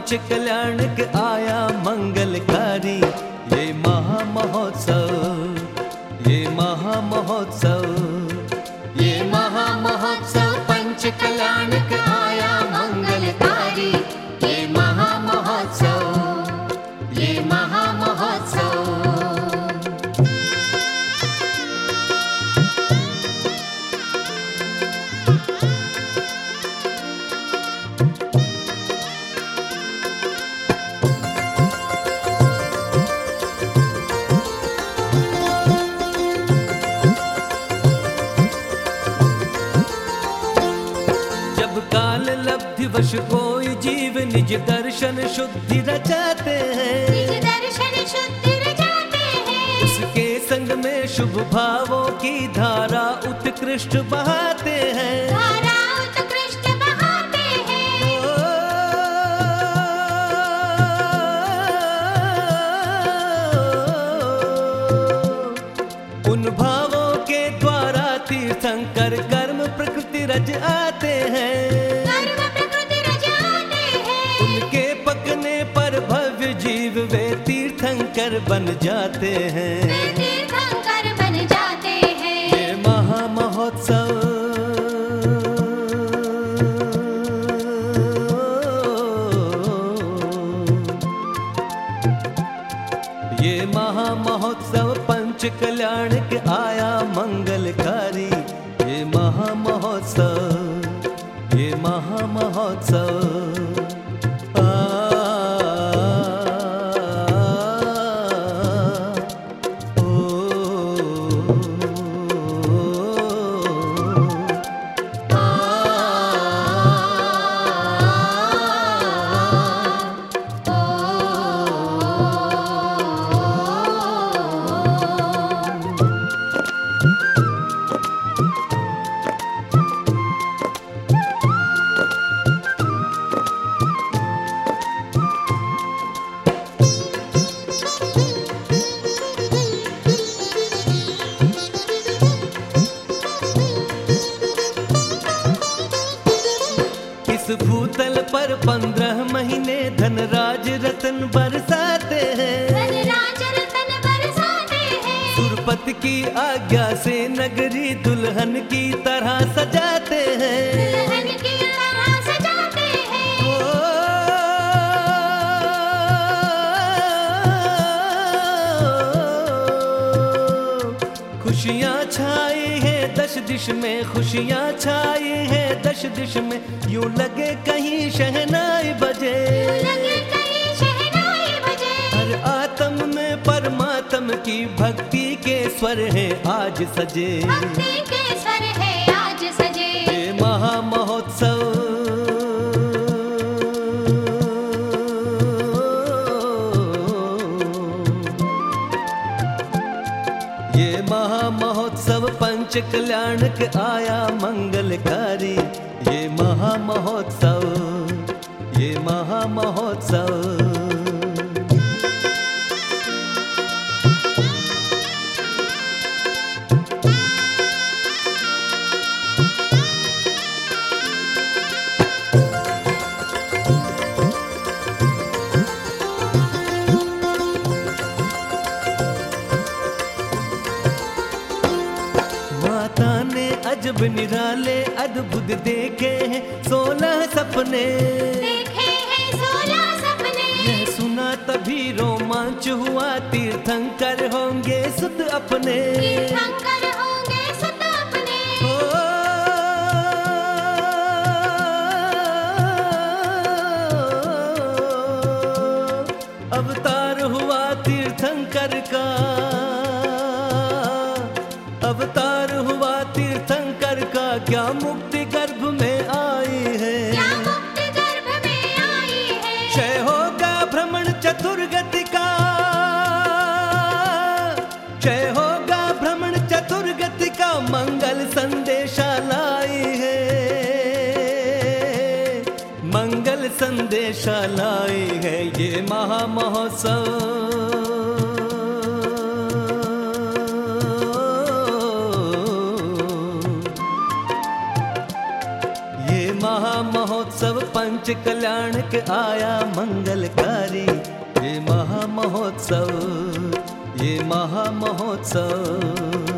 पंच कल्याण के आया मंगलकारी। ये महामहोत्सव, ये महामहोत्सव, ये महामहोत्सव पंच कल्याण के आया मंगलकारी। ये महामहोत्सव, ये महामहोत्सव। काल लब्धि वश कोई जीव निज दर्शन शुद्धि रचाते हैं, निज दर्शन शुद्धि रचाते हैं। उसके संग में शुभ भावों की धारा उत्कृष्ट बहाते हैं, धारा उत्कृष्ट बहाते हैं। उन भावों के द्वारा तीर्थंकर कर्म प्रकृति रच आते हैं, वे तीर्थंकर बन जाते हैं, वे तीर्थंकर बन जाते हैं। ये महामहोत्सव, ये महामहोत्सव पंच कल्याण के आया मंगलकारी। ये महामहोत्सव, ये महामहोत्सव। भूतल पर 15 महीने धनराज रतन बरसाते हैं, धनराज रतन बरसाते हैं। सुरपति की आज्ञा से नगरी दुल्हन की तरह सजाते हैं, दुल्हन की तरह सजाते हैं। खुशियाँ छाई है दश दिश में, खुशियाँ छाई है दश दिश में। यूं लगे कहीं शहनाई बजे, लगे कहीं शहनाई बजे। हर आत्म में परमात्म की भक्ति के स्वर हैं आज सजे, भक्ति के स्वर है आज सजे। ये महामहोत्सव, ये महामहोत्सव पंच कल्याण के आया मंगलकारी। ये महामहोत्सव, ये महामहोत्सव। अजब निराले अद्भुत देखे हैं 16 सपने, देखे हैं 16 सपने। यह सुना तभी रोमांच हुआ, तीर्थंकर होंगे सुत अपने, तीर्थंकर होंगे सुत अपने। अवतार हुआ तीर्थंकर का, अवतार हुआ तीर्थंकर का। क्या मुक्ति गर्भ में आई है, क्या मुक्ति गर्भ में आई है। क्षय होगा भ्रमण चतुर्गति का, क्षय होगा भ्रमण चतुर्गति का। मंगल संदेशा लाई है, मंगल संदेशा लाई है। ये महामहोत्सव, महामहोत्सव पंच पंच कल्याण के आया मंगलकारी। ये महामहोत्सव, ये महामहोत्सव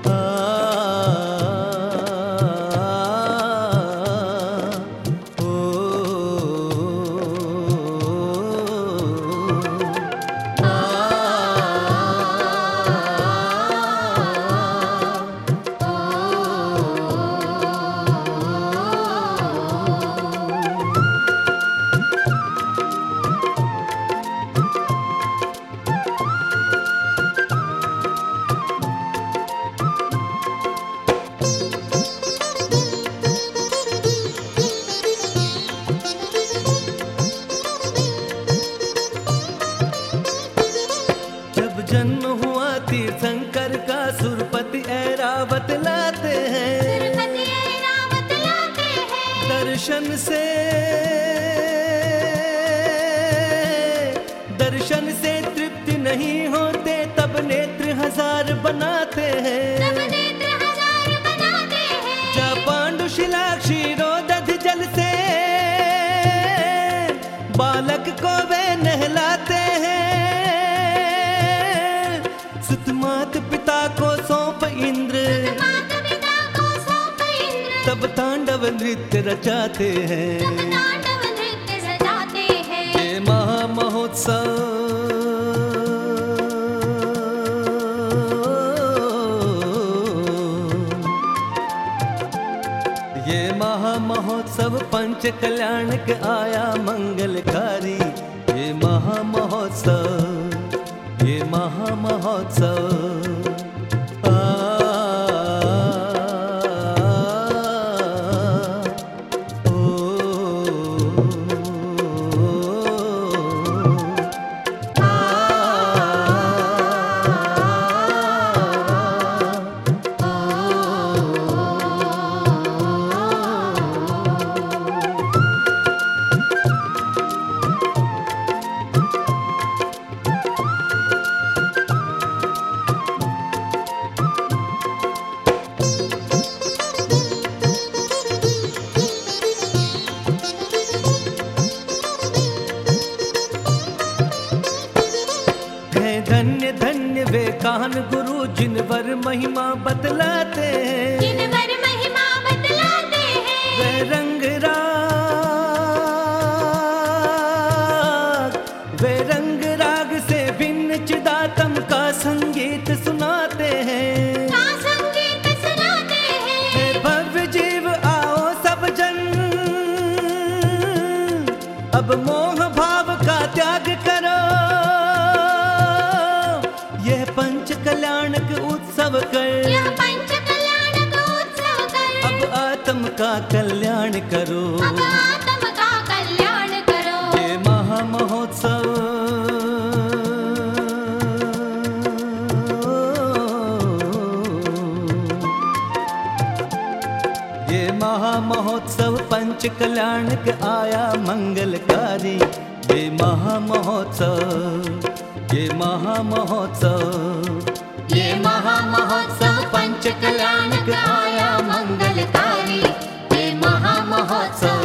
जन्म हुआ तीर्थंकर का सुरपति ऐरावत लाते हैं। दर्शन से तृप्ति नहीं होते तब नेत्र हजार बनाते हैं। जा पांडुशिला क्षीरोदध जल से बालक को वे नहलाते हैं। सुतमात पिता को सौंप इंद्र, तब तांडव नृत्य रचाते हैं। ये महामहोत्सव, ये महामहोत्सव पंच कल्याण के आया मंगलकारी। ये महामहोत्सव, ये महामहोत्सव धन्य धन्य वे काहन गुरु जिनवर महिमा बतलाते हैं। वे रंग राग से भिन्न चिदातम का संगीत सुनाते हैं। हे भव्य जीव आओ सब जन, अब मोह भाव का त्याग करो। यह पंच कल्याण के उत्सव कर, अब आत्म का कल्याण करो। ये महामहोत्सव, ये महामहोत्सव पंच कल्याण के आया मंगलकारी। ये महामहोत्सव, ये महामहोत्सव, ये महामहोत्सव पंच कल्याण का आया मंगलकारी। ये महामहोत्सव।